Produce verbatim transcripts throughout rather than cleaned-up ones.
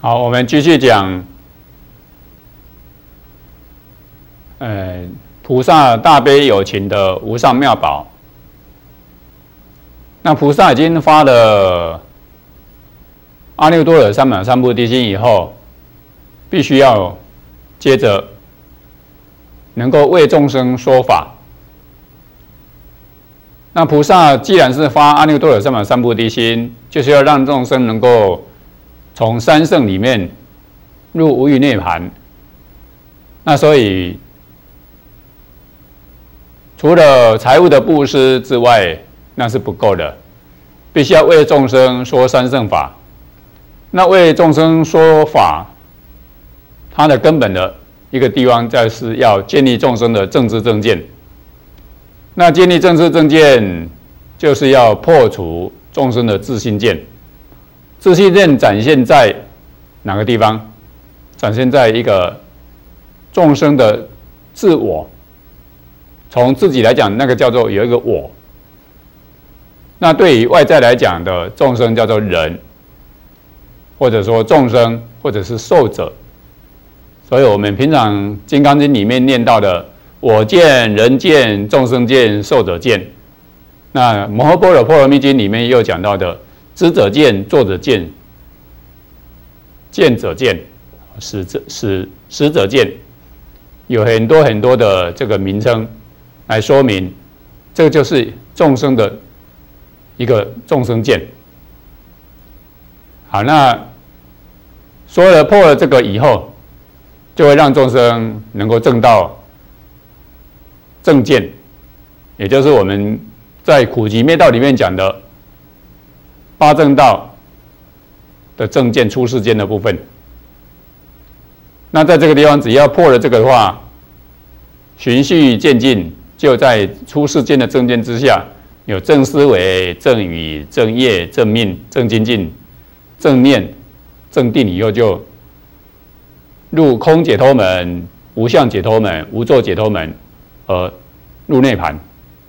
好，我们继续讲，呃，菩萨大悲有情的无上妙宝。那菩萨已经发了阿耨多罗三藐三菩提心以后，必须要接着能够为众生说法。那菩萨既然是发阿耨多罗三藐三菩提心，就是要让众生能够从三圣里面入无余涅盘。那所以除了财物的布施之外，那是不够的，必须要为众生说三圣法。那为众生说法，它的根本的一个地方，就是要建立众生的正知正见。那建立正知正见，就是要破除众生的自性见。自性见展现在哪个地方？展现在一个众生的自我。从自己来讲，那个叫做有一个我。那对于外在来讲的众生叫做人，或者说众生，或者是寿者。所以我们平常《金刚经》里面念到的我见、人见、众生见、寿者见，那《摩诃般若波罗蜜经》里面又讲到的知者见、作者见、见者见、识者识识者见，有很多很多的这个名称来说明，这个就是众生的一个众生见。好，那说了破了这个以后，就会让众生能够证到正见，也就是我们在苦集灭道里面讲的八正道的正见、出世间的部分。那在这个地方，只要破了这个的话，循序渐进，就在出世间的正见之下，有正思维、正语、正业、正命、正精进、正念、正定，以后就入空解脱门、无相解脱门、无作解脱门，而入涅盘。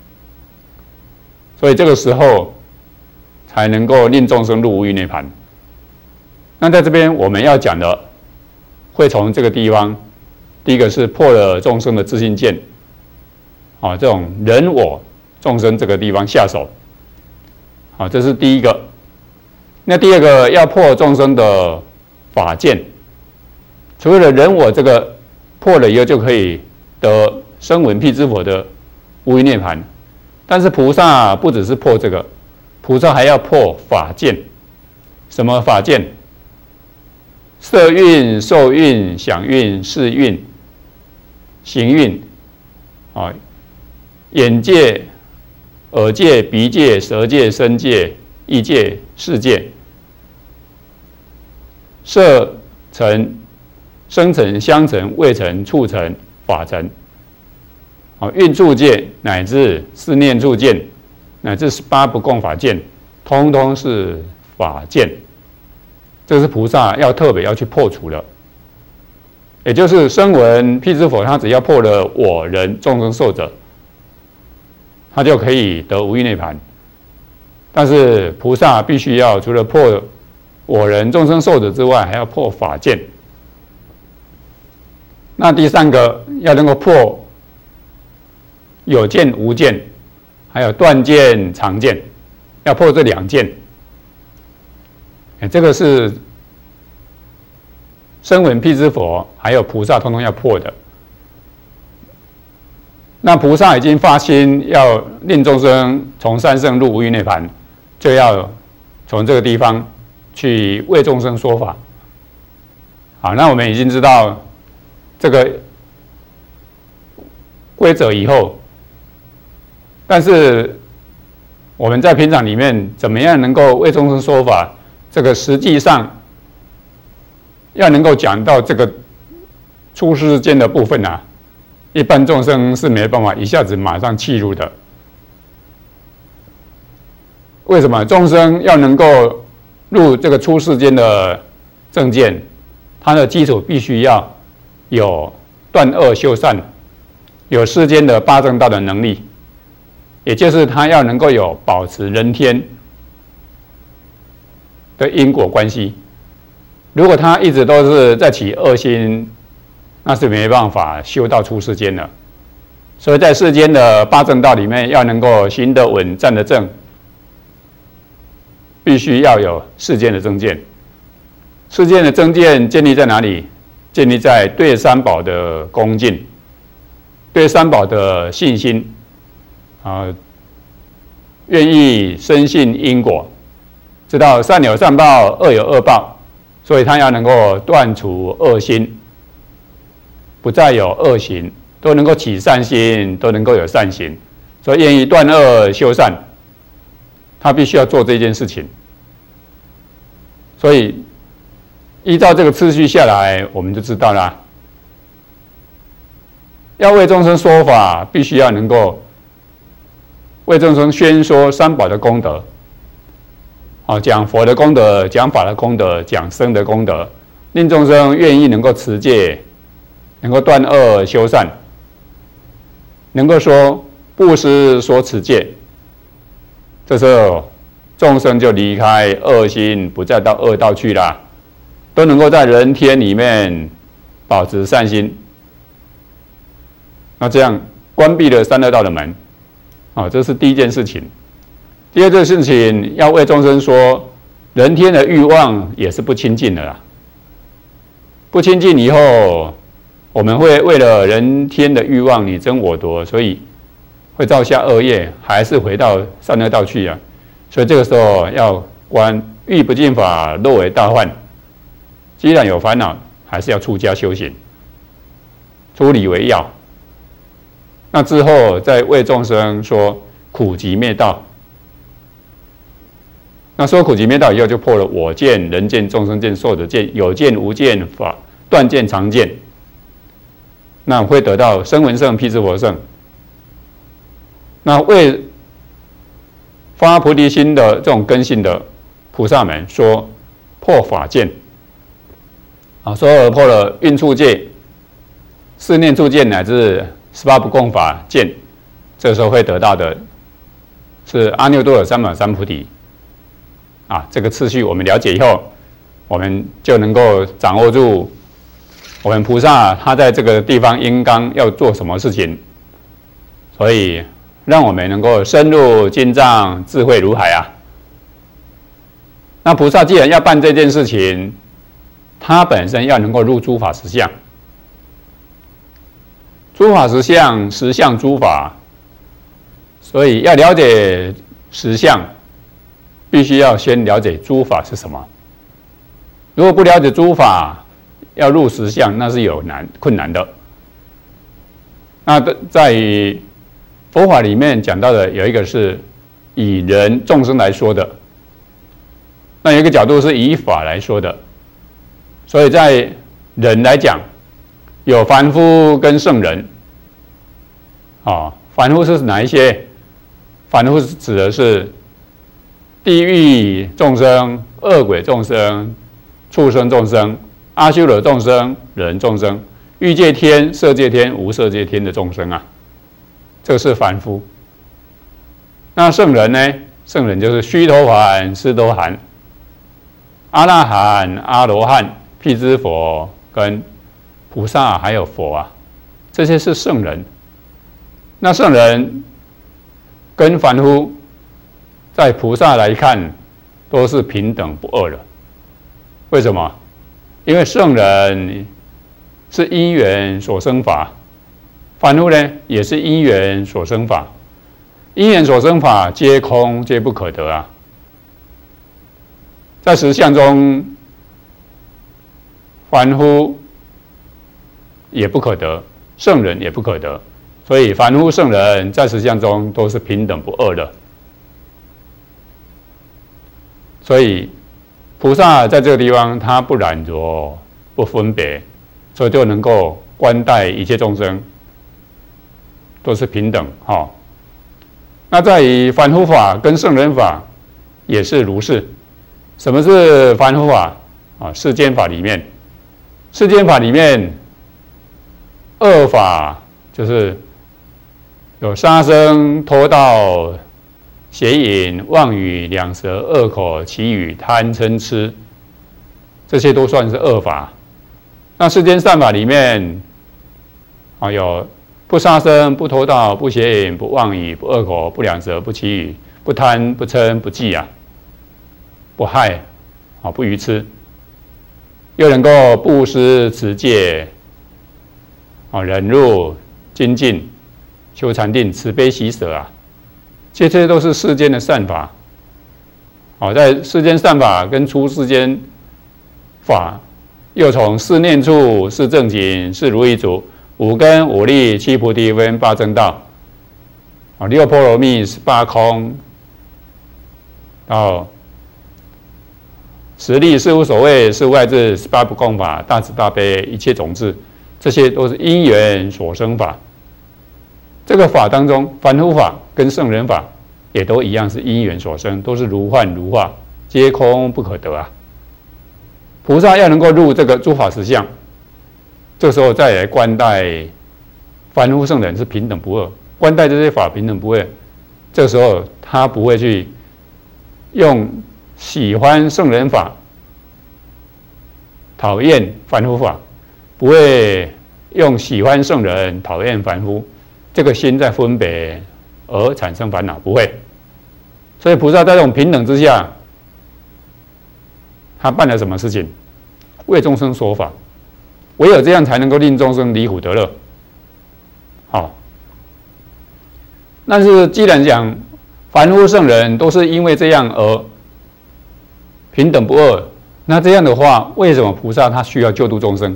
所以这个时候才能够令众生入无余涅盘。那在这边我们要讲的，会从这个地方，第一个是破了众生的自性见，啊，这种人我众生这个地方下手，好，这是第一个。那第二个要破众生的法见，除了人我这个破了以后，就可以得声闻辟支佛的无余涅盘。但是菩萨不只是破这个，菩萨还要破法见。什么法见？色蕴、受蕴、想蕴、识蕴、行蕴，啊，眼界、耳界、鼻界、舌界、身界、意界、世界，色尘、声尘、香尘、味尘、触尘、法尘，啊，蕴处界乃至四念处见，乃至十八不共法见，通通是法见。这是菩萨要特别要去破除的，也就是声闻辟支佛，他只要破了我人众生寿者，他就可以得无余涅盘。但是菩萨必须要除了破我人众生寿者之外，还要破法见。那第三个要能够破有见无见，还有断见常见，要破这两见。这个是声闻辟支佛还有菩萨通通要破的。那菩萨已经发心要令众生从三圣入无余涅盘，就要从这个地方去为众生说法。好，那我们已经知道这个规则以后，但是我们在平常里面怎么样能够为众生说法？这个实际上要能够讲到这个出世间的部分啊，一般众生是没办法一下子马上契入的。为什么？众生要能够入这个出世间的正见，它的基础必须要有断恶修善，有世间的八正道的能力，也就是他要能够有保持人天的因果关系， 如果他一直都是在起恶心，那是没办法修到出世间了。所以在世间的八正道里面，要能够行得稳、站得正，必须要有世间的正见。世间的正见建立在哪里？建立在对三宝的恭敬，对三宝的信心，啊，愿意深信因果，知道善有善报，恶有恶报，所以他要能够断除恶心，不再有恶行，都能够起善心，都能够有善行，所以愿意断恶修善，他必须要做这件事情。所以依照这个次序下来，我们就知道了，要为众生说法，必须要能够为众生宣说三宝的功德，啊，讲佛的功德，讲法的功德，讲僧的功德，令众生愿意能够持戒，能够断恶修善，能够说布施说持戒，这时候众生就离开恶心，不再到恶道去了，都能够在人天里面保持善心。那这样关闭了三恶道的门，啊，这是第一件事情。第二件事情，要为众生说，人天的欲望也是不清净的啦。不清净以后，我们会为了人天的欲望你争我夺，所以会造下恶业，还是回到三恶道去啊。所以这个时候要观欲不净法，若为大患。既然有烦恼，还是要出家修行，出离为要。那之后再为众生说苦集灭道。那说苦集灭道以后，就破了我见、人见、众生见、寿者见、有见无见法、断见常见。那会得到声闻乘、辟支佛乘。那为发菩提心的这种根性的菩萨们说破法见。啊，说而破了运处戒、四念处戒乃至十八不共法见，这时候会得到的是阿耨多罗三藐三菩提。啊，这个次序我们了解以后，我们就能够掌握住我们菩萨他在这个地方应当要做什么事情，所以让我们能够深入经藏，智慧如海啊。那菩萨既然要办这件事情，他本身要能够入诸法实相。诸法实相，实相诸法，所以要了解实相，必须要先了解诸法是什么。如果不了解诸法，要入实相，那是有难困难的。那在于佛法里面讲到的有一个是以人众生来说的，那有一个角度是以法来说的。所以在人来讲，有凡夫跟圣人。啊，凡夫是哪一些？凡夫指的是地狱众生、恶鬼众生、畜生众生、阿修罗众生、人众生、欲界天、色界天、无色界天的众生啊，这是凡夫。那圣人呢？圣人就是须陀洹、斯陀含、阿那含、阿罗汉、辟支佛跟菩萨还有佛啊，这些是圣人。那圣人跟凡夫，在菩萨来看，都是平等不二的。为什么？因为圣人是因缘所生法，凡夫呢也是因缘所生法。因缘所生法，皆空，皆不可得啊。在实相中，凡夫也不可得，圣人也不可得。所以凡夫圣人在实相中都是平等不二的。所以菩萨在这个地方，他不染着，不分别，所以就能够观待一切众生都是平等。哈，那在于凡夫法跟圣人法也是如是。什么是凡夫法啊？世间法里面，世间法里面恶法就是有杀生、偷盗、邪淫、妄语、两舌、恶口、绮语、贪嗔痴， 这些都算是恶法。那世间善法里面，啊有不杀生、不偷盗、不邪淫、不妄语、不恶口、不两舌、不绮语、不贪、不嗔、不忌啊，不害，啊不愚痴，又能够布施、持戒，啊忍辱、精进、修禅定、慈悲喜舍啊，这些都是世间的善法。好，在世间善法跟出世间法，又从四念处、四正经、四如意足、五根、五力、七菩提分、八正道，啊六波罗蜜、十八空，到十力、事无所谓、事无碍智、十八不共法、大慈大悲、一切种智，这些都是因缘所生法。这个法当中，凡夫法跟圣人法也都一样是因缘所生，都是如幻如化，皆空不可得啊。菩萨要能够入这个诸法实相，这时候再来观待凡夫圣人是平等不二，观待这些法平等不二，这时候他不会去用喜欢圣人法，讨厌凡夫法，不会用喜欢圣人讨厌凡夫，这个心在分别而产生烦恼，不会。所以菩萨在这种平等之下，他办了什么事情？为众生说法，唯有这样才能够令众生离苦得乐。好，但是既然讲凡夫圣人都是因为这样而平等不二，那这样的话，为什么菩萨他需要救度众生？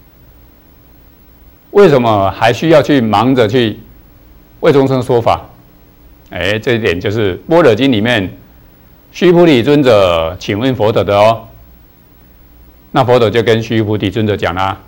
为什么还需要去忙着去为众生说法？哎，这一点就是《般若经》里面须菩提尊者请问佛陀的哦。那佛陀就跟须菩提尊者讲啦：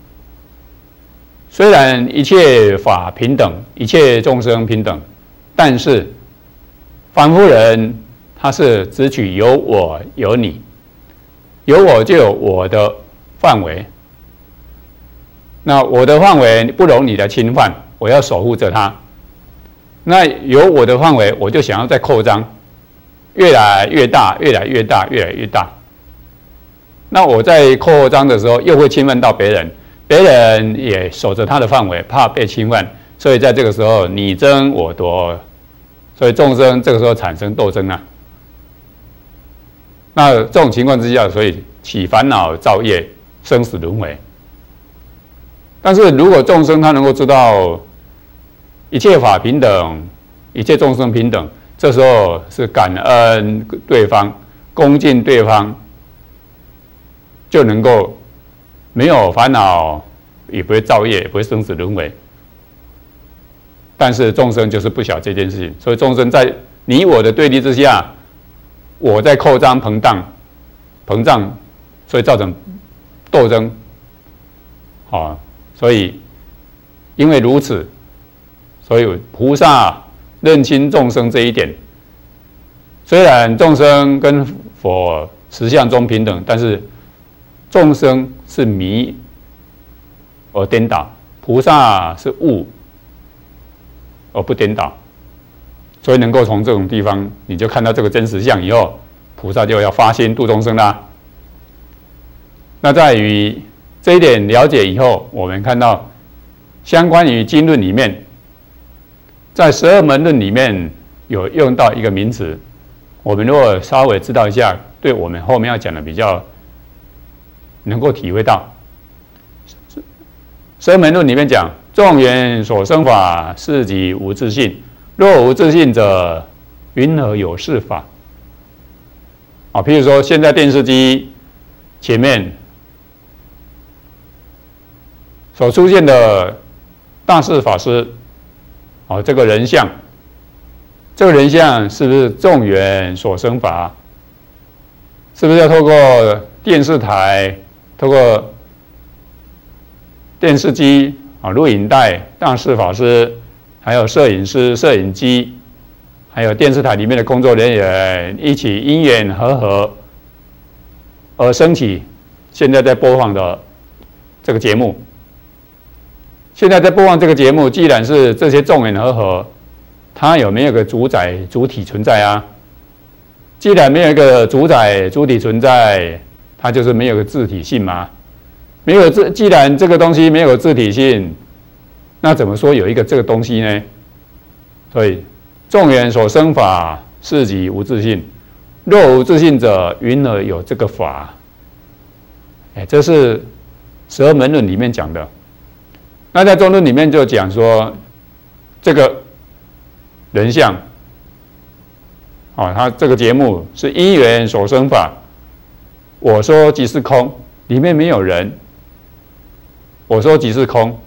虽然一切法平等，一切众生平等，但是凡夫人他是只取有我有你，有我就有我的范围。那我的范围不容你的侵犯，我要守护着它。那有我的范围，我就想要再扩张，越来越大，越来越大，越来越大。那我在扩张的时候，又会侵犯到别人，别人也守着他的范围，怕被侵犯，所以在这个时候你争我夺，所以众生这个时候产生斗争啊。那这种情况之下，所以起烦恼、造业、生死轮回。但是如果众生他能够知道一切法平等，一切众生平等，这时候是感恩对方，恭敬对方，就能够没有烦恼，也不会造业，也不会生死轮回。但是众生就是不晓这件事情，所以众生在你我的对立之下，我在扩张膨胀，膨胀，所以造成斗争。好，所以因为如此，所以菩萨认清众生这一点。虽然众生跟佛实相中平等，但是众生是迷而颠倒，菩萨是悟而不颠倒。所以能够从这种地方，你就看到这个真实相以后，菩萨就要发心度众生啦。那在于这一点了解以后，我们看到相关于经论里面，在十二门论里面有用到一个名词，我们如果稍微知道一下，对我们后面要讲的比较能够体会到。十二门论里面讲，众缘所生法，是即无自性。若无自性者，云何有是法？啊，譬如说，现在电视机前面所出现的大士法师，啊，这个人像，这个人像是不是众缘所生法？是不是要透过电视台、透过电视机啊、录影带、大士法师？还有摄影师、摄影机，还有电视台里面的工作人员一起因缘和合而升起现在在播放的这个节目。现在在播放这个节目，既然是这些众缘和合，它有没有一个主宰主体存在啊？既然没有一个主宰主体存在， 它就是没有个自体性嘛。没有自，既然这个东西没有自体性，那怎么说有一个这个东西呢？所以众缘所生法，是即无自性。若无自性者，云何有这个法？哎，这是十二门论里面讲的。那在中论里面就讲说，这个人相，啊，他这个节目是因缘所生法。我说即是空，里面没有人。我说即是空，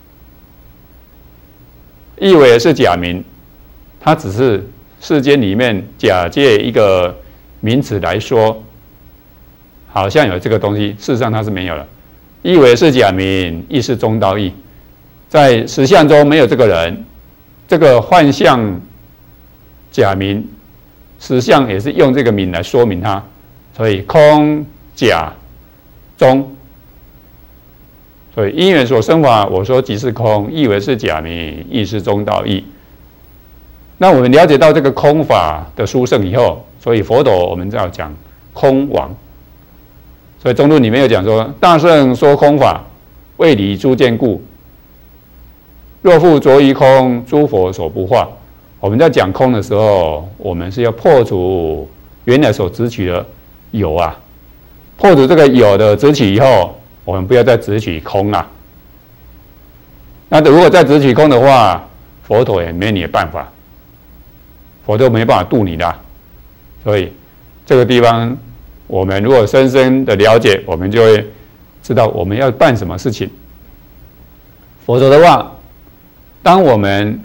意为是假名，它只是世间里面假借一个名词来说，好像有这个东西，事实上它是没有的。意为是假名，亦是中道义。在实相中没有这个人，这个幻象假名，实相也是用这个名来说明它，所以空假中。所以因缘所生法，我说即是空，意为是假名，亦是中道义。那我们了解到这个空法的殊胜以后，所以佛陀我们要讲空王。所以中论里面有讲说，大圣说空法，为离诸见故。若复着于空，诸佛所不化。我们在讲空的时候，我们是要破除原来所执取的有啊，破除这个有的执取以后。我们不要再执取空啊！那如果再执取空的话，佛陀也没你的办法，佛陀没办法度你的。所以这个地方，我们如果深深的了解，我们就会知道我们要办什么事情。否则的话，当我们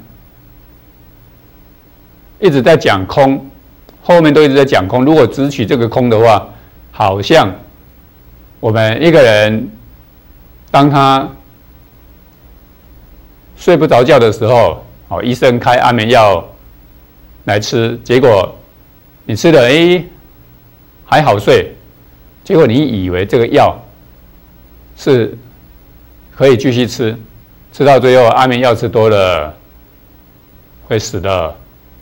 一直在讲空，后面都一直在讲空，如果只取这个空的话，好像我们一个人，当他睡不着觉的时候，哦，医生开安眠药来吃，结果你吃了，哎，还好睡，结果你以为这个药是可以继续吃，吃到最后安眠药吃多了会死的。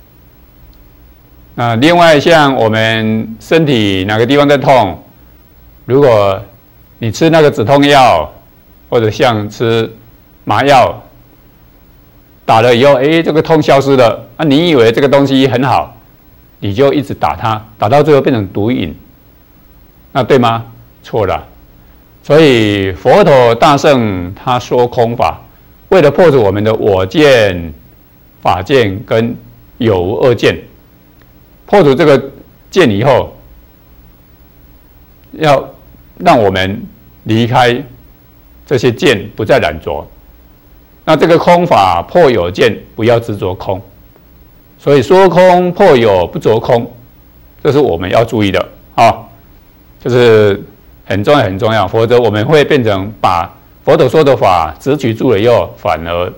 那另外像我们身体哪个地方在痛，如果你吃那个止痛药，或者像吃麻药，打了以后，哎，这个痛消失了，啊，你以为这个东西很好，你就一直打它，打到最后变成毒瘾，那对吗？错了。所以佛陀大圣他说空法，为了破除我们的我见、法见跟有无二见，破除这个见以后，要让我们离开这些见，不再染着。那这个空法破有见，不要执着空。所以说空破有，不着空，这是我们要注意的啊，这是很重要很重要。否则我们会变成把佛陀说的法执取住了以后，反而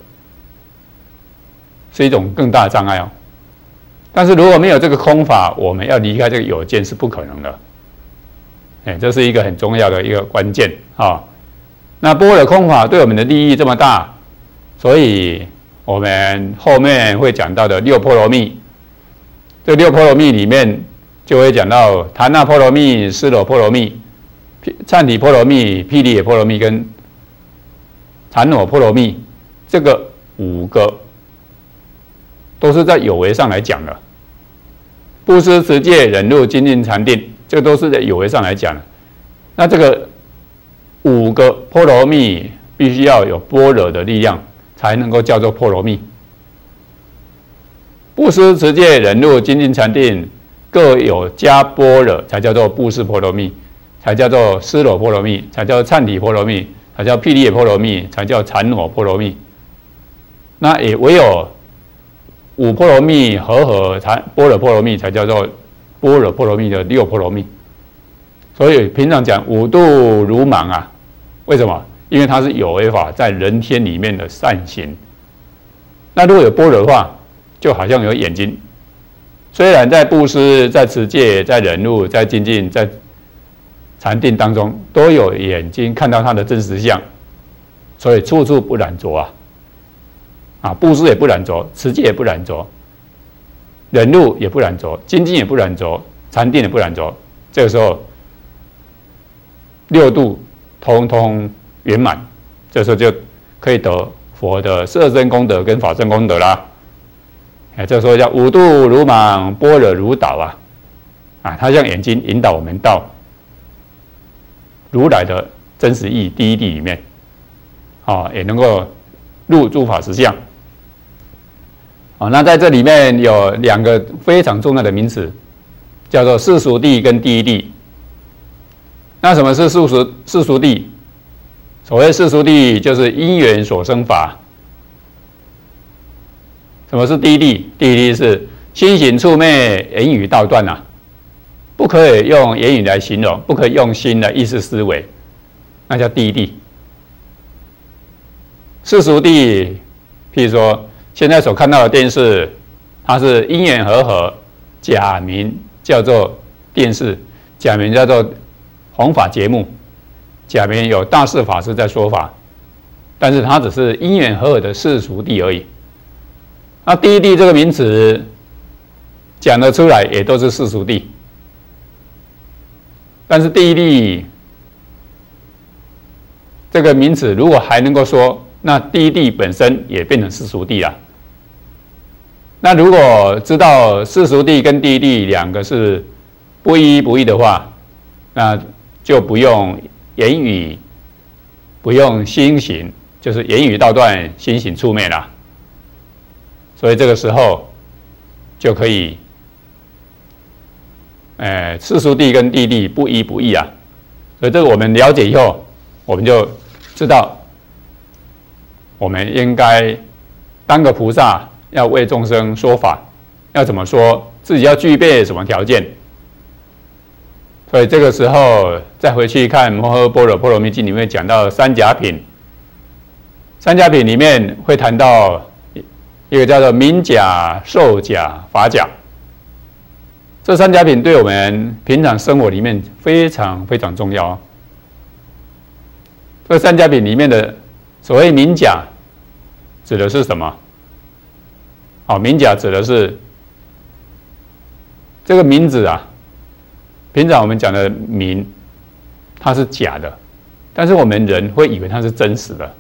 是一种更大的障碍哦。但是如果没有这个空法，我们要离开这个有见是不可能的。哎，这是一个很重要的一个关键啊。那般若空法对我们的利益这么大，所以我们后面会讲到的六波罗蜜，这六波罗蜜里面就会讲到檀那波罗蜜、尸罗波罗蜜、忏提波罗蜜、毗梨耶波罗蜜跟檀那波罗蜜，这个五个都是在有为上来讲的。布施、持戒、忍辱、精进、禅定，这个都是在有为上来讲的。那这个五个波罗蜜必须要有般若的力量，才能够叫做波罗蜜。布施、持戒、忍辱、精进、禅定各有加般若，才叫做布施波罗蜜，才叫做尸罗波罗蜜，才叫忏提波罗蜜，才叫毗梨耶波罗蜜，才叫禅那波罗蜜。那也唯有五波罗蜜合合禅般若波罗蜜，才叫做般若波罗蜜的六波罗蜜。所以平常讲五度如盲啊，为什么？因为它是有为法在人天里面的善行。那如果有般若的话，就好像有眼睛，虽然在布施、在持戒、在忍辱、在精进、在禅定当中都有眼睛看到它的真实相，所以处处不染着啊。啊，布施也不染着，持戒也不染着，忍辱也不染着，精进也不染着，禅定也不染着。这个时候， 六度通通圆满，这时候就可以得佛的色身功德跟法身功德啦。哎，这时候叫五度如芒，般若如导啊！啊，他用眼睛引导我们到如来的真实义第一地里面，啊，也能够入诸法实相。啊，那在这里面有两个非常重要的名词，叫做世俗谛跟第一谛。那什么是世俗世俗谛？所谓世俗谛，就是因缘所生法。什么是第一谛？第一谛是心行处昧，言语道断啊，不可以用言语来形容，不可以用心的意识思维，那叫第一谛。世俗谛，譬如说现在所看到的电视，它是因缘和合，假名叫做电视，假名叫做弘法节目，假名有大士法师在说法，但是它只是因缘和合的世俗谛而已。那第一谛这个名词讲得出来，也都是世俗谛。但是第一谛这个名词如果还能够说，那第一谛本身也变成世俗谛了。那如果知道世俗谛跟第一谛两个是不一不异的话，那就不用言语，不用心行，就是言语道断，心行处昧了。所以这个时候就可以，呃，世俗谛跟第一谛不一不异啊。所以这个我们了解以后，我们就知道，我们应该当个菩萨，要为众生说法，要怎么说，自己要具备什么条件。所以这个时候再回去看《摩诃般若波罗蜜经》里面讲到三甲品，三甲品里面会谈到一个叫做名甲、受甲、法甲。这三甲品对我们平常生活里面非常非常重要。这三甲品里面的所谓名甲，指的是什么？好，名甲指的是这个名字啊。平常我们讲的名，它是假的，但是我们人会以为它是真实的。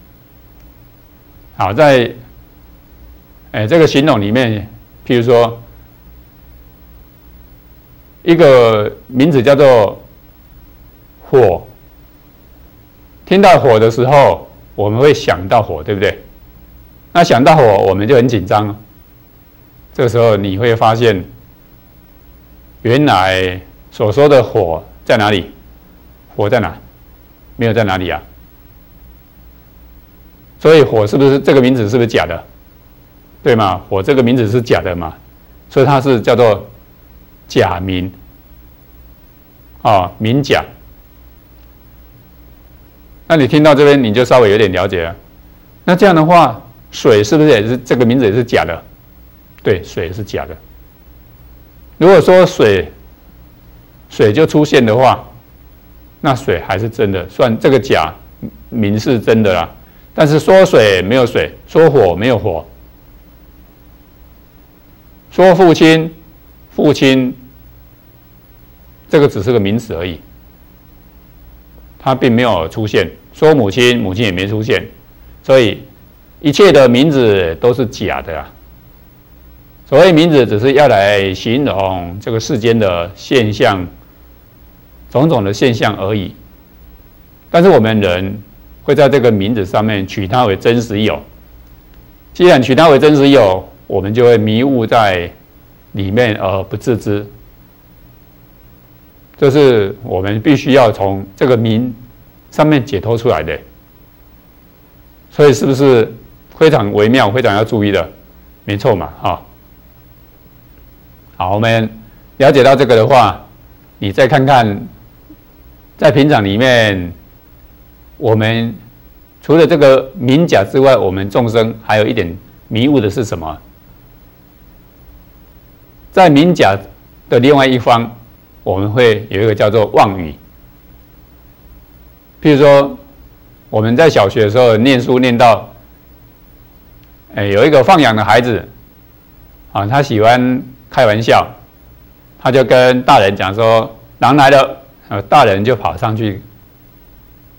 好，在哎这个形容里面，譬如说一个名字叫做火，听到火的时候，我们会想到火，对不对？那想到火，我们就很紧张。这个时候你会发现，原来所说的火在哪里？火在哪？没有在哪里啊？所以火是不是这个名字是不是假的？对吗？火这个名字是假的嘛？所以它是叫做假名，啊，名假。那你听到这边你就稍微有点了解了。那这样的话，水是不是也是这个名字也是假的？对，水是假的。如果说水水就出现的话，那水还是真的，算这个假名是真的啦。但是说水没有水，说火没有火，说父亲父亲，这个只是个名词而已，它并没有出现。说母亲母亲也没出现，所以一切的名字都是假的啊。所谓名字，只是要来形容这个世间的现象，种种的现象而已。但是我们人会在这个名字上面取它为真实有。既然取它为真实有，我们就会迷雾在里面而不自知。这是我们必须要从这个名上面解脱出来的。所以是不是非常微妙、非常要注意的？没错嘛，哈。好，我们了解到这个的话，你再看看，在平常里面，我们除了这个名假之外，我们众生还有一点迷雾的是什么？在名假的另外一方，我们会有一个叫做妄语。譬如说，我们在小学的时候念书念到，哎，有一个放养的孩子，啊，他喜欢开玩笑，他就跟大人讲说：“狼来了！”呃，大人就跑上去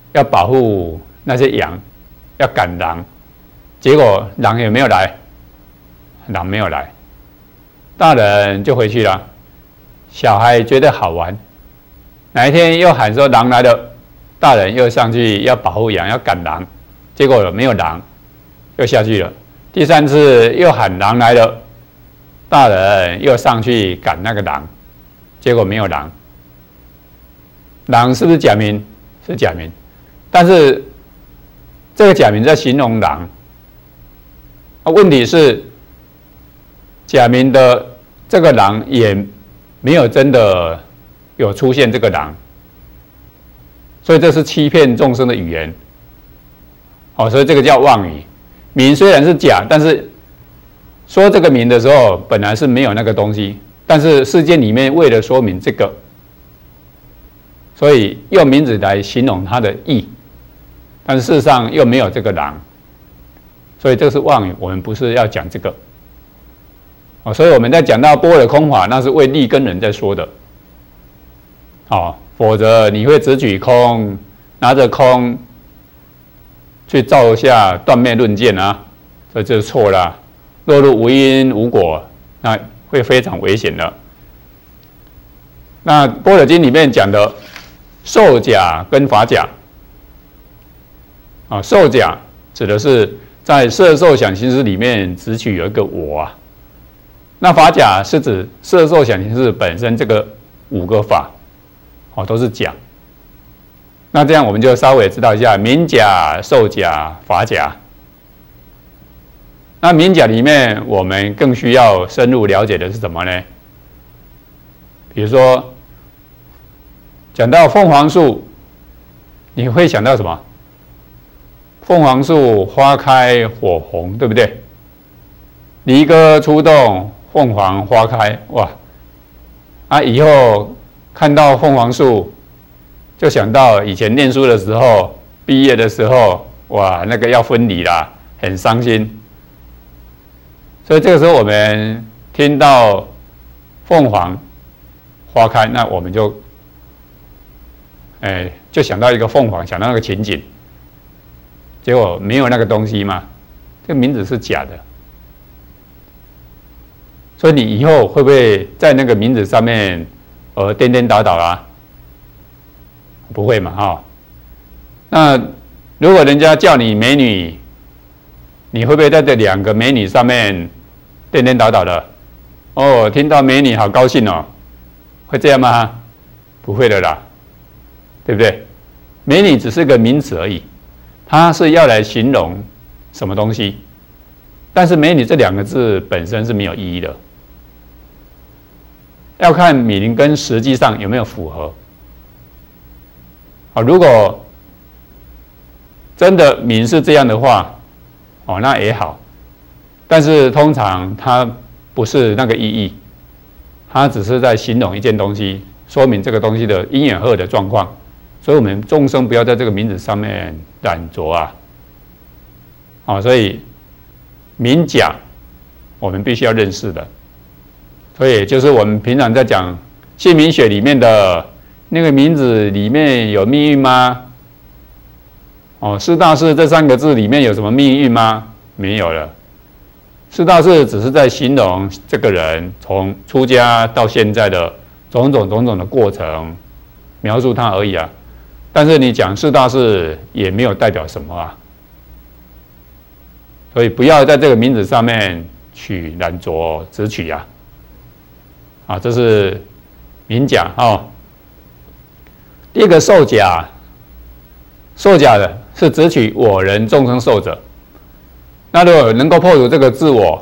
要保护那些羊，要赶狼，结果狼也没有来，狼没有来，大人就回去了，小孩觉得好玩，哪一天又喊说狼来了，大人又上去要保护羊，要赶狼，结果没有狼，又下去了。第三次又喊狼来了，大人又上去赶那个狼，结果没有狼。狼是不是假名？是假名，但是这个假名在形容狼。啊，问题是假名的这个狼也没有真的有出现这个狼，所以这是欺骗众生的语言。好，所以这个叫妄语。名虽然是假，但是说这个名的时候，本来是没有那个东西，但是事件里面为了说明这个，所以用名字来形容它的意，但是事实上又没有这个狼，所以这是妄语。我们不是要讲这个，哦，所以我们在讲到般若空法，那是为利根人在说的，哦，否则你会只举空，拿着空去造下断灭论剑啊，这就是错了。落入无因无果，那会非常危险的。那《般若经》里面讲的受假跟法假，啊，受假指的是在色受想行识里面只取有一个我啊，那法假是指色受想行识本身这个五个法，哦，都是假。那这样我们就稍微知道一下名假、受假、法假。那名假里面，我们更需要深入了解的是什么呢？比如说，讲到凤凰树，你会想到什么？凤凰树花开火红，对不对？离歌出动，凤凰花开，哇！啊，以后看到凤凰树，就想到以前念书的时候，毕业的时候，哇，那个要分离啦，很伤心。所以这个时候我们听到凤凰花开，那我们就，哎，就想到一个凤凰，想到那个情景。结果没有那个东西嘛，这个名字是假的。所以你以后会不会在那个名字上面而颠颠倒倒啊？不会嘛，哈、哦。那如果人家叫你美女，你会不会在这两个美女上面颠颠倒倒的？哦，听到美女好高兴哦，会这样吗？不会的啦，对不对？美女只是个名词而已，它是要来形容什么东西，但是美女这两个字本身是没有意义的，要看名跟实际上有没有符合。好，如果真的名是这样的话，哦，那也好，但是通常它不是那个意义，它只是在形容一件东西，说明这个东西的因缘合的状况，所以我们众生不要在这个名字上面染着啊，好，所以名假我们必须要认识的，所以就是我们平常在讲姓名学里面的那个名字里面有命运吗？哦，四大士这三个字里面有什么命运吗？没有了。四大士只是在形容这个人从出家到现在的种种种种的过程，描述他而已啊。但是你讲四大士也没有代表什么啊。所以不要在这个名字上面取染着直取啊。啊，这是名假哦。第一个受假，受假的是只取我人众生受者。那如果能够破除这个自我，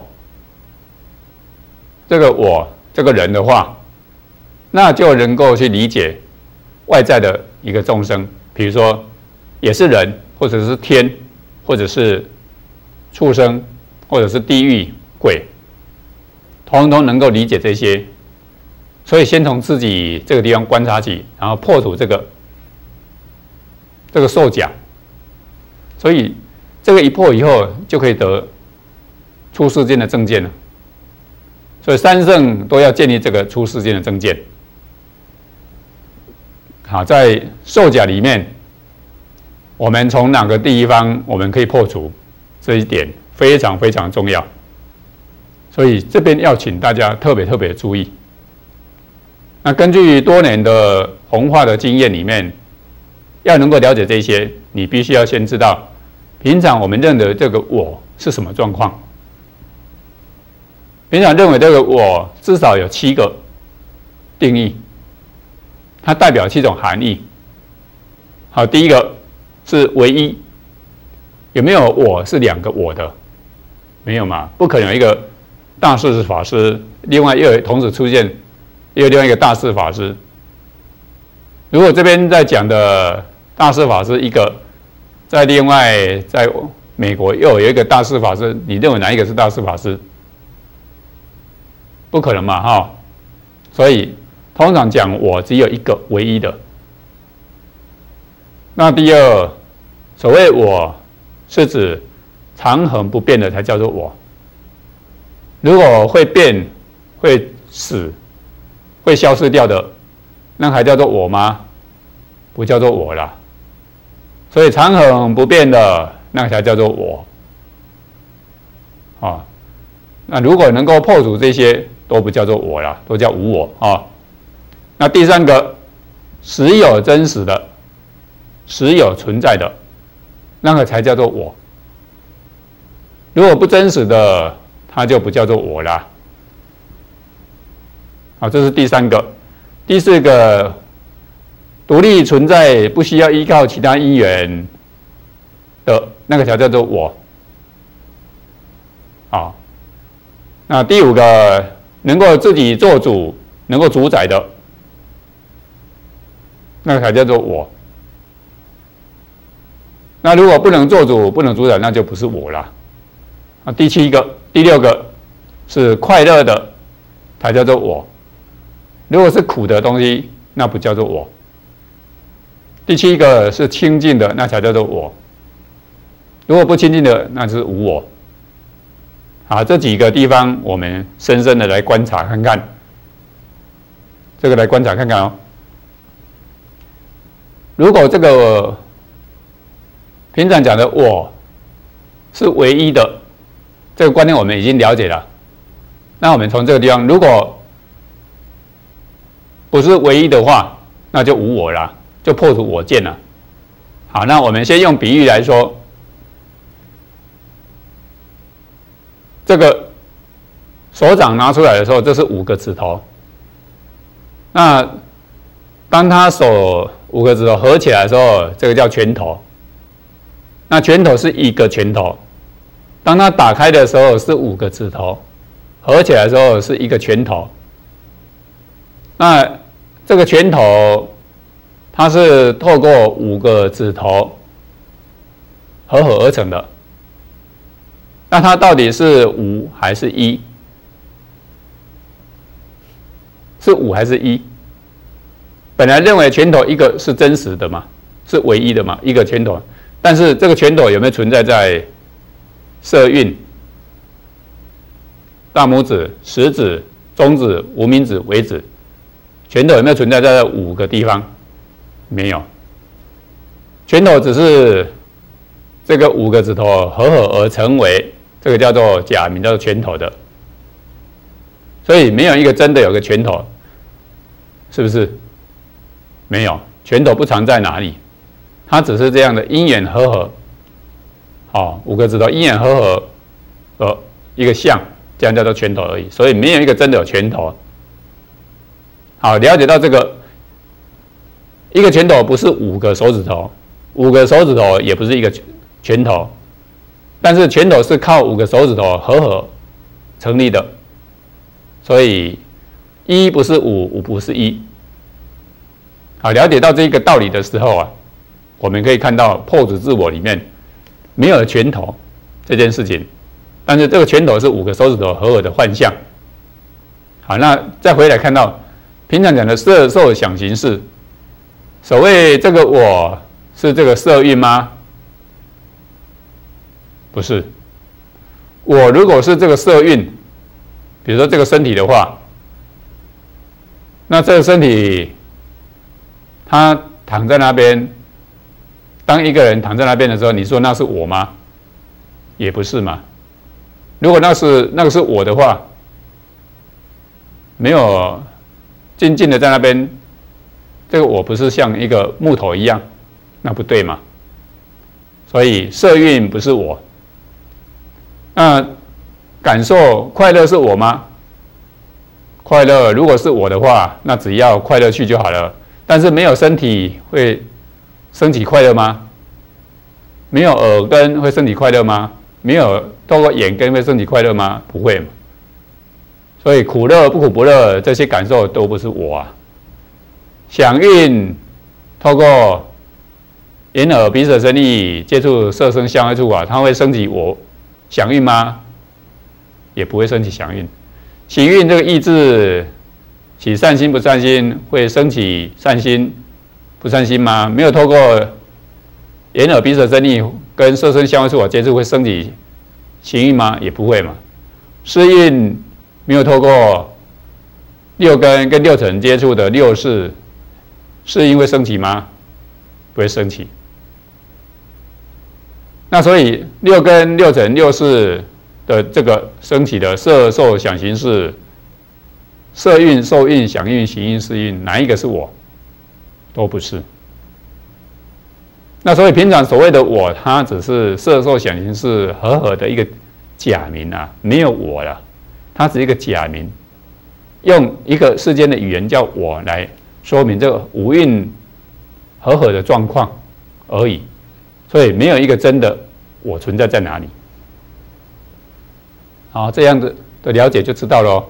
这个我这个人的话，那就能够去理解外在的一个众生，比如说也是人，或者是天，或者是畜生，或者是地狱鬼，通通能够理解这些。所以先从自己这个地方观察起，然后破除这个这个受假，所以这个一破以后，就可以得出世间的正见了。所以三圣都要建立这个出世间的正见。好，在受假里面， 我们从哪个地方我们可以破除，这一点非常非常重要。所以这边要请大家特别特别注意。那根据多年的弘化的经验里面，要能够了解这些，你必须要先知道，平常我们认的这个我是什么状况。平常认为这个我至少有七个定义，它代表七种含义。好，第一个是唯一，有没有我是两个我的？没有嘛，不可能有一个大势法师，另外又有同时出现又有另外一个大势法师。如果这边在讲的大势法师一个，在另外在美国又有一个大势法师，你认为哪一个是大势法师？不可能嘛，哈！所以通常讲我只有一个唯一的。那第二，所谓我是指长恒不变的才叫做我。如果会变、会死、会消失掉的，那还叫做我吗？不叫做我啦。所以长恒不变的，那才叫做我。啊，那如果能够破除这些，都不叫做我啦，都叫无我啊。那第三个，实有真实的，实有存在的，那个才叫做我。如果不真实的，它就不叫做我啦。好，这是第三个。第四个，独立存在，不需要依靠其他因缘的那个才叫做我。好，那第五个，能够自己做主，能够主宰的，那个才叫做我。那如果不能做主，不能主宰，那就不是我啦。啊，第七个、第六个是快乐的，才叫做我。如果是苦的东西，那不叫做我。第七个是清净的，那才叫做我。如果不清净的，那是无我。好，这几个地方我们深深的来观察看看。这个来观察看看哦。如果这个平常讲的我是唯一的，这个观念我们已经了解了。那我们从这个地方，如果不是唯一的话，那就无我了，就破除我见了。好，那我们先用比喻来说。这个手掌拿出来的时候，这是五个指头。那当他手五个指头合起来的时候，这个叫拳头。那拳头是一个拳头。当他打开的时候是五个指头，合起来的时候是一个拳头。那这个拳头，它是透过五个指头合合而成的。那它到底是五还是一？是五还是一？本来认为拳头一个是真实的嘛，是唯一的嘛，一个拳头。但是这个拳头有没有存在在色蕴、大拇指、食指、中指、无名指、尾指？拳头有没有存在在这五个地方？没有。拳头只是这个五个指头合合而成为。这个叫做假名，叫做拳头的，所以没有一个真的有个拳头，是不是？没有，拳头不常在哪里，它只是这样的因缘合合，哦，五个指头因缘合合，呃，一个像，这样叫做拳头而已，所以没有一个真的有拳头。好，了解到这个，一个拳头不是五个手指头，五个手指头也不是一个拳头。但是拳头是靠五个手指头合合成立的，所以一不是五，五不是一。好，了解到这个道理的时候啊，我们可以看到破除自我里面没有拳头这件事情，但是这个拳头是五个手指头合合的幻象。好，那再回来看到平常讲的色受想行识，所谓这个我是这个色蕴吗？不是，我如果是这个色蕴，比如说这个身体的话，那这个身体它躺在那边， 当一个人躺在那边的时候，你说那是我吗？也不是嘛。如果那是那个是我的话，没有静静的在那边，这个我不是像一个木头一样，那不对嘛。所以色蕴不是我。那感受快乐是我吗？快乐如果是我的话，那只要快乐去就好了。但是没有身体会升起快乐吗？没有耳根会升起快乐吗？没有透过眼根会升起快乐吗？不会嘛。所以苦乐不苦不乐这些感受都不是我啊。响应透过眼耳鼻舌身意接触色声香味触法，它会升起我响应吗？也不会升起响应。行运这个意志起善心不善心，会升起善心不善心吗？没有透过眼耳鼻舌身意跟色声香味触法接触会升起行运吗？也不会嘛。适应没有透过六根跟六尘接触的六识，适应会升起吗？不会升起。那所以六根、六尘、六识的这个升起的色、受、想、行、识，色蕴、受蕴、想蕴、行蕴、识蕴，哪一个是我？都不是。那所以平常所谓的我，它只是色、受、想、行、识合合的一个假名啊，没有我了，它只是一个假名，用一个世间的语言叫我来说明这个五蕴合合的状况而已。所以没有一个真的我存在在哪里。好，这样子的了解就知道咯。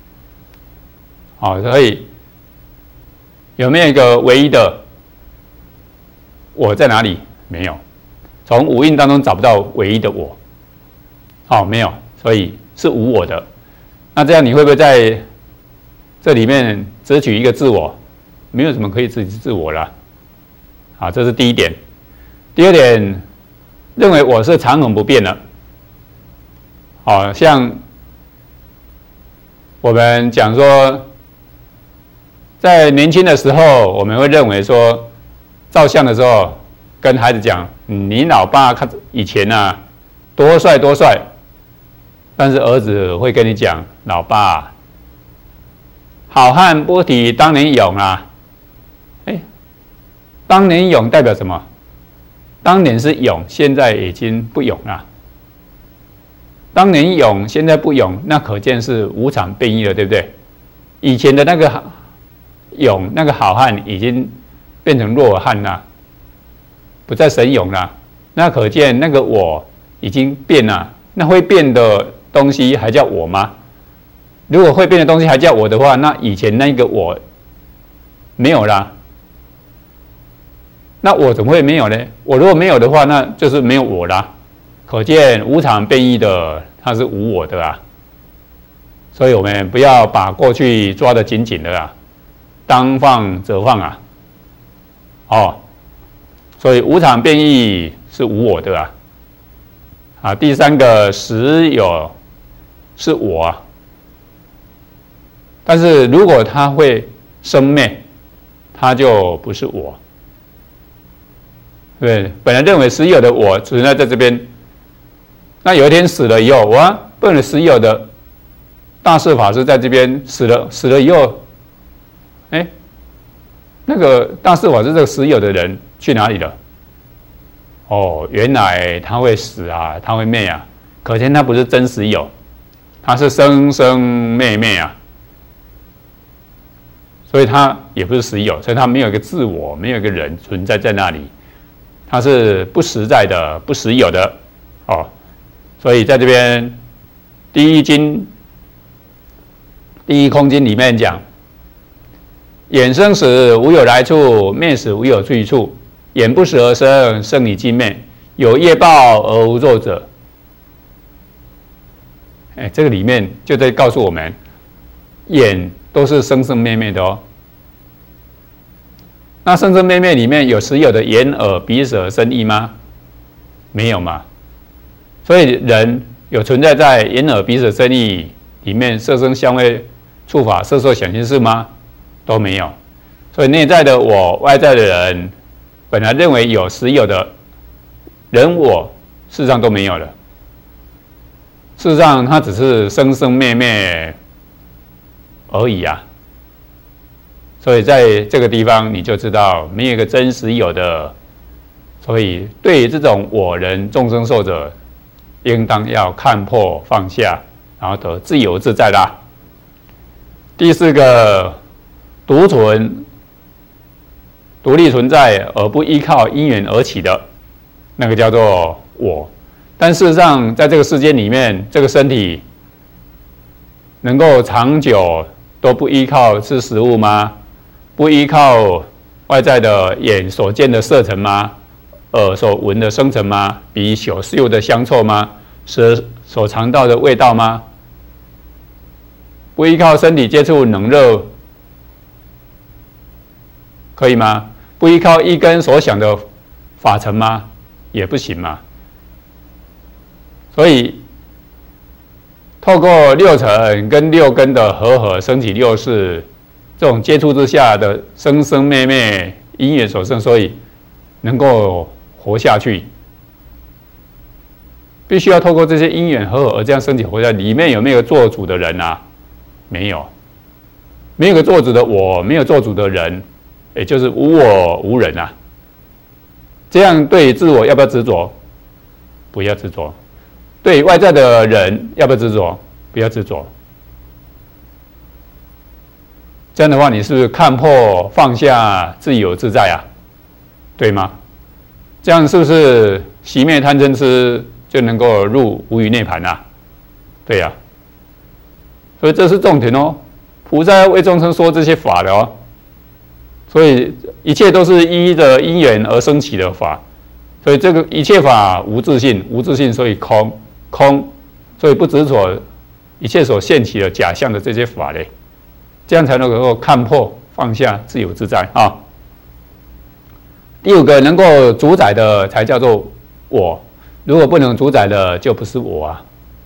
好，所以有没有一个唯一的我在哪里？没有，从五蕴当中找不到唯一的我。好，没有，所以是无我的。那这样你会不会在这里面只取一个自我？没有什么可以自己自我了。好，这是第一点。第二点，认为我是常恒不变的。好像我们讲说，在年轻的时候，我们会认为说，照相的时候跟孩子讲，你老爸看以前啊多帅多帅，但是儿子会跟你讲，老爸，好汉不提当年勇啊。哎，当年勇代表什么？当年是勇，现在已经不勇了。当年勇，现在不勇，那可见是无常变异了，对不对？以前的那个勇，那个好汉已经变成弱汉了，不再神勇了。那可见那个我已经变了。那会变的东西还叫我吗？如果会变的东西还叫我的话，那以前那个我没有啦。那我怎么会没有呢？我如果没有的话，那就是没有我啦。可见无常变异的，它是无我的啊。所以我们不要把过去抓得紧紧的啊，当放则放啊。哦，所以无常变异是无我的啊。啊，第三个实有是我啊。但是如果它会生灭，它就不是我。对，本来认为实有的我存在在这边，那有一天死了以后，哇，本来实有的大士法师在这边死了，死了以后，哎，那个大士法师这个实有的人去哪里了？哦，原来他会死啊，他会灭啊，可见他不是真实有，他是生生灭灭啊，所以他也不是实有，所以他没有一个自我，没有一个人存在在那里。它是不实在的、不实有的，哦，所以在这边第一经、第一空经里面讲，眼生时无有来处，灭时无有去处，眼不时而生，生以尽灭，有业报而无作者。哎，这个里面就在告诉我们，眼都是生生灭灭的哦。那生生灭灭里面有实有的眼耳鼻舌身意吗？没有嘛。所以人有存在在眼耳鼻舌身意里面色声香味触法色受想行识吗？都没有。所以内在的我，外在的人， 本来认为有实有的人我，事实上都没有了。事实上，它只是生生灭灭而已啊。所以在这个地方，你就知道没有一个真实有的。所以，对于这种我人众生寿者，应当要看破放下，然后得自由自在啦。第四个，独存。独立存在而不依靠因缘而起的，那个叫做我。但事实上，在这个世间里面，这个身体能够长久都不依靠吃食物吗？不依靠外在的眼所见的色尘吗？耳所闻的声尘吗？鼻所嗅的香臭吗？舌所尝到的味道吗？不依靠身体接触冷热，可以吗？不依靠一根所想的法尘吗？也不行嘛。所以，透过六尘跟六根的合合，升起六识，这种接触之下的生生灭灭因缘所生，所以能够活下去，必须要透过这些因缘合合而这样升起活下来。里面有没有做主的人啊？没有，没有个做主的我，没有做主的人。也就是无我无人啊，这样对自我要不要执着？不要执着。对外在的人要不要执着？不要执着。这样的话，你是不是看破放下，自由自在啊？对吗？这样是不是熄灭贪嗔痴，就能够入无余涅盘啊？对呀、啊。所以这是重点哦。菩萨要为众生说这些法的哦。所以一切都是依着因缘而生起的法，所以这个一切法无自性，无自性所以空空，所以不执着一切所现起的假象的这些法类，这样才能够看破放下，自由自在啊。第五个能够主宰的才叫做我，如果不能主宰的就不是我啊。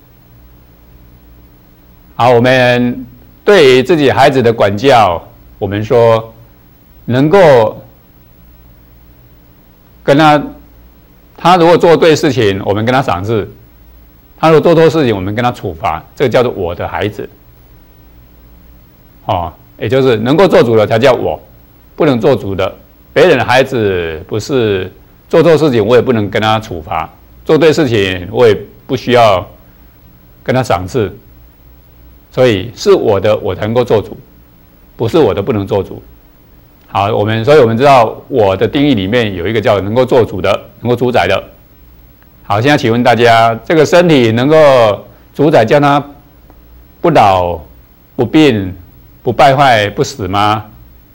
好，我们对于自己孩子的管教，我们说。能够跟他，他如果做对事情，我们跟他赏识；他如果做错事情，我们跟他处罚。这个叫做我的孩子。哦，也就是能够做主的才叫我，不能做主的别人的孩子不是做错事情，我也不能跟他处罚；做对事情，我也不需要跟他赏识。所以是我的，我才能够做主；不是我的，不能做主。好，我们所以我们知道我的定义里面有一个叫能够做主的，能够主宰的。好，现在请问大家，这个身体能够主宰，叫它不老、不病、不败坏、不死吗？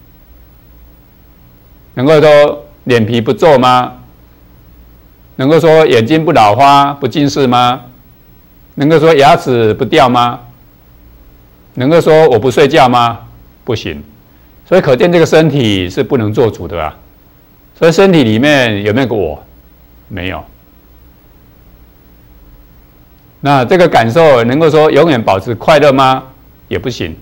能够说脸皮不皱吗？能够说眼睛不老花、不近视吗？能够说牙齿不掉吗？能够说我不睡觉吗？不行。所以可见这个身体是不能做主的啊。所以身体里面有没有个我？没有。那这个感受能够说永远保持快乐吗？也不行。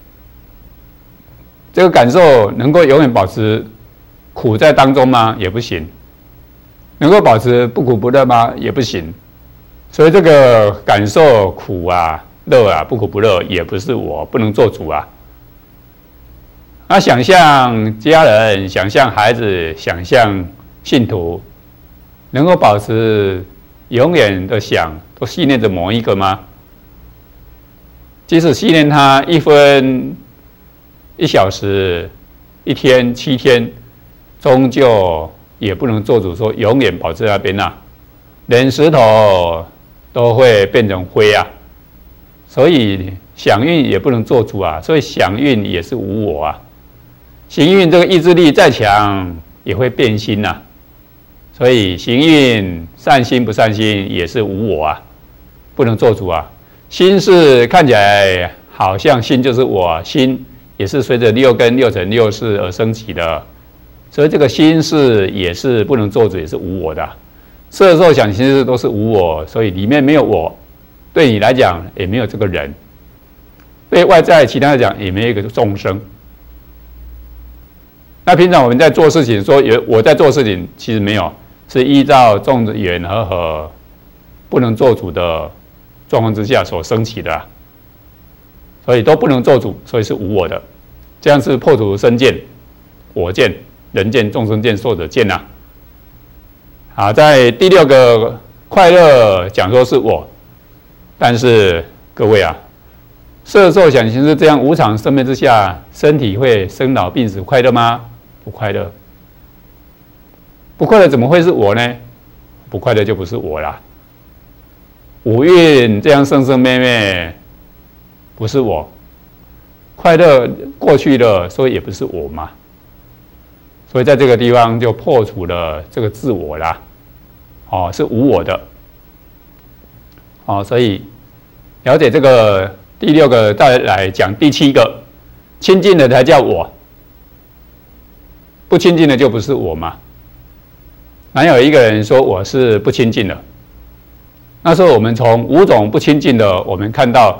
这个感受能够永远保持苦在当中吗？也不行。能够保持不苦不乐吗？也不行。所以这个感受苦啊、乐啊、不苦不乐，也不是我，不能做主啊。那想象家人、想象孩子、想象信徒，能够保持永远的想，都系念着某一个吗？即使系念他一分、一小时、一天、七天，终究也不能做主说永远保持在那边啊，连石头都会变成灰啊。所以想运也不能做主啊，所以想运也是无我啊。行运这个意志力再强也会变心呐、啊，所以行运善心不善心也是无我啊，不能做主啊。心是看起来好像心就是我，心也是随着六根六尘六识而升起的，所以这个心是也是不能做主，也是无我的、啊。色受想行识都是无我，所以里面没有我，对你来讲也没有这个人，对外在其他来讲也没有一个众生。 那平常我们在做事情，说有我在做事情，其实没有，是依照众缘和合不能做主的状况之下所升起的、啊，所以都不能做主，所以是无我的。这样是破除身见、我见、人见、众生见、寿者见呐、啊。好，在第六个快乐讲说是我，但是各位啊，色受想行识这样无常生灭之下，身体会生老病死快乐吗？不快乐。不快乐怎么会是我呢？不快乐就不是我啦。五蕴这样生生灭灭，不是我。快乐过去了，所以也不是我嘛。所以在这个地方就破除了这个自我啦。哦，是无我的。哦，所以了解这个第六个，再来讲第七个，亲近的才叫我，不亲近的就不是我嘛。哪有一个人说我是不亲近的？那时候我们从五种不亲近的，我们看到，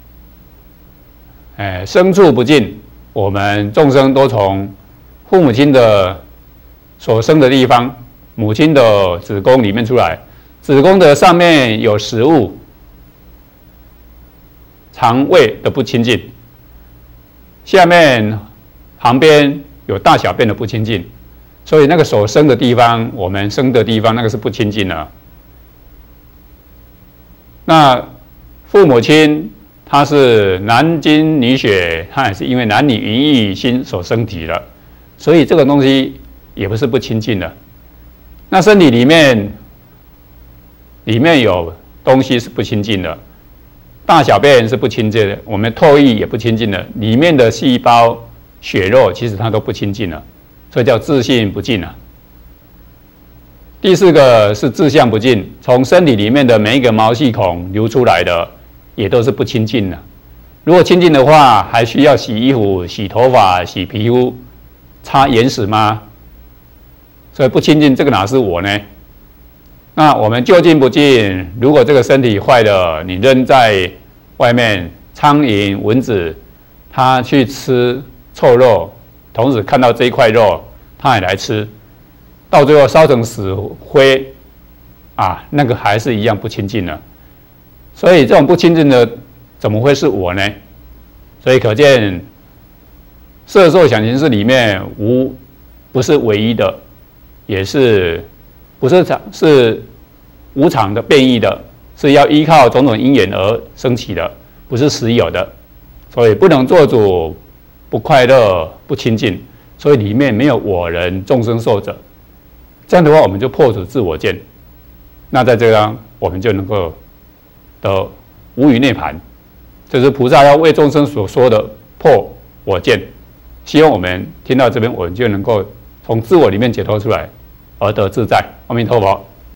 哎，牲畜不近，我们众生都从父母亲的所生的地方，母亲的子宫里面出来，子宫的上面有食物，肠胃的不亲近，下面旁边有大小便的不亲近，所以那个所生的地方，我们生的地方，那个是不亲近的。那父母亲他是男精女血，他也是因为男女云意心所生体的，所以这个东西也不是不亲近的。那身体里面里面有东西是不亲近的，大小便是不亲近的，我们唾液也不亲近的，里面的细胞、血肉其实它都不亲近了，所以叫自性不净啊。第四个是志向不净，从身体里面的每一个毛细孔流出来的，也都是不亲近的。如果亲近的话，还需要洗衣服、洗头发、洗皮肤、擦眼屎吗？所以不亲近，这个哪是我呢？那我们究竟不净？如果这个身体坏了，你扔在外面，苍蝇、蚊子，它去吃臭肉，同时看到这一块肉，它也来吃。到最后烧成死灰，啊，那个还是一样不亲近的。所以这种不亲近的，怎么会是我呢？所以可见，色受想行识里面无不是唯一的，也是不是常是无常的变异的，是要依靠种种因缘而升起的，不是实有的。所以不能做主，不快乐，不亲近。所以里面没有我人、众生、寿者。这样的话，我们就破除自我见，那在这样我们就能够得无余涅盘。这是菩萨要为众生所说的破我见。希望我们听到这边，我们就能够从自我里面解脱出来，而得自在。阿弥陀佛。